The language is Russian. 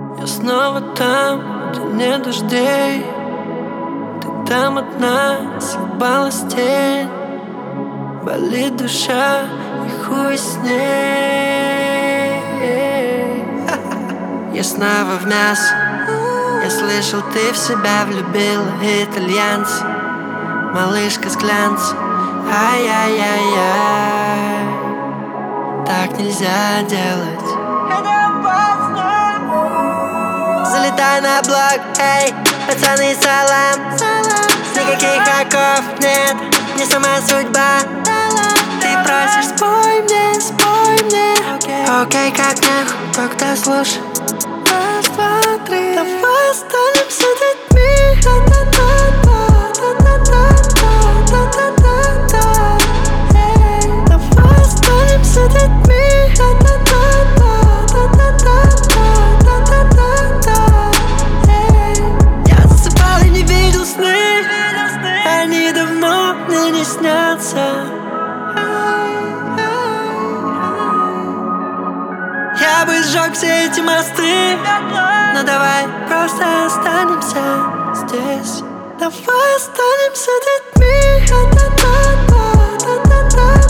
Я снова там, где нет дождей. Ты там одна, съебалась тень. Болит душа, и хуй с ней. Я снова в мясо. Я слышал, ты в себя влюбила итальянца. Малышка с глянцем. Ай-яй-яй-яй. Так нельзя делать. Это опасно. Залетай на блог, эй, пацаны, салам. Никаких оков нет, не сама судьба. Ты просишь, спой мне. Окей, как нахуй, тогда слушай. Раз, два, три. Давай останемся детьми. Давай останемся детьми. Я засыпал и не видел сны. Они давно мне не снятся. Я бы сжег все эти мосты, но давай просто останемся здесь. Давай останемся детьми.